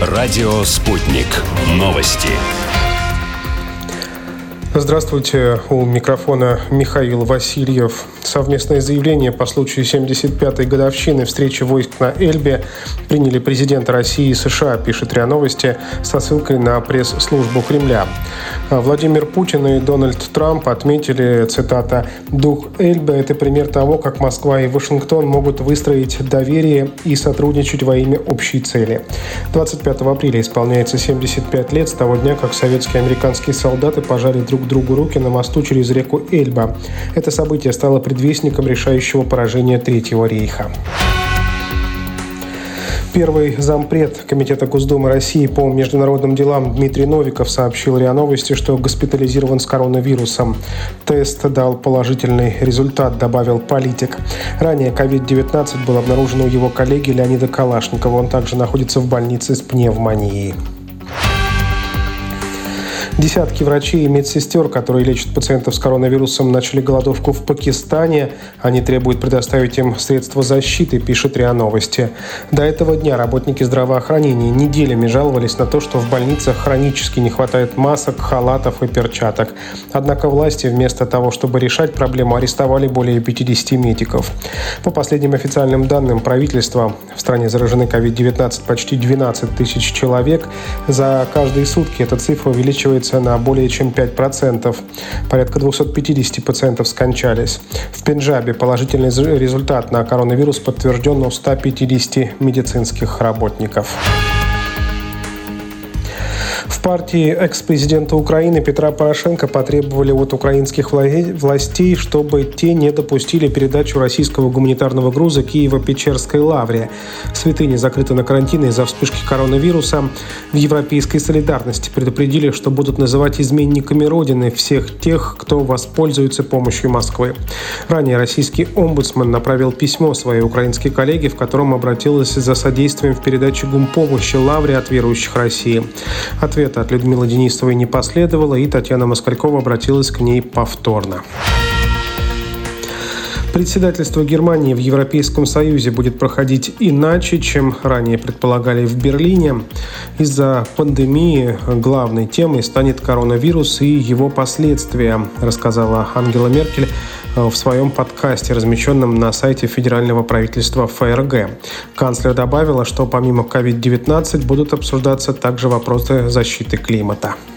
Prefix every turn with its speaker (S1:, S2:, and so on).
S1: Радио «Спутник». Новости.
S2: Здравствуйте, у микрофона Михаил Васильев. Совместное заявление по случаю 75-й годовщины встречи войск на Эльбе приняли президенты России и США, пишет РИА Новости со ссылкой на пресс-службу Кремля. Владимир Путин и Дональд Трамп отметили, цитата, «Дух Эльбы – это пример того, как Москва и Вашингтон могут выстроить доверие и сотрудничать во имя общей цели». 25 апреля исполняется 75 лет с того дня, как советские и американские солдаты пожали друг другу руки на мосту через реку Эльба. Это событие стало предвестником решающего поражения Третьего рейха. Первый зампред Комитета Госдумы России по международным делам Дмитрий Новиков сообщил РИА Новости, что госпитализирован с коронавирусом. Тест дал положительный результат, добавил политик. Ранее COVID-19 был обнаружен у его коллеги Леонида Калашникова. Он также находится в больнице с пневмонией. Десятки врачей и медсестер, которые лечат пациентов с коронавирусом, начали голодовку в Пакистане. Они требуют предоставить им средства защиты, пишет РИА Новости. До этого дня работники здравоохранения неделями жаловались на то, что в больницах хронически не хватает масок, халатов и перчаток. Однако власти вместо того, чтобы решать проблему, арестовали более 50 медиков. По последним официальным данным правительства, в стране заражены COVID-19 почти 12 тысяч человек. За каждые сутки эта цифра увеличивается на более чем 5%. Порядка 250 пациентов скончались. В Пенджабе положительный результат на коронавирус подтвержден у 150 медицинских работников. В партии экс-президента Украины Петра Порошенко потребовали от украинских властей, чтобы те не допустили передачу российского гуманитарного груза Киево-Печерской лавре. Святыня закрыта на карантин из-за вспышки коронавируса. В Европейской солидарности предупредили, что будут называть изменниками Родины всех тех, кто воспользуется помощью Москвы. Ранее российский омбудсмен направил письмо своей украинской коллеге, в котором обратился за содействием в передаче гумпомощи лавре от верующих России. Ответа от Людмилы Денисовой не последовало, и Татьяна Москалькова обратилась к ней повторно. Председательство Германии в Европейском Союзе будет проходить иначе, чем ранее предполагали в Берлине. Из-за пандемии главной темой станет коронавирус и его последствия, рассказала Ангела Меркель в своем подкасте, размещенном на сайте федерального правительства ФРГ. Канцлер добавила, что помимо COVID-19 будут обсуждаться также вопросы защиты климата.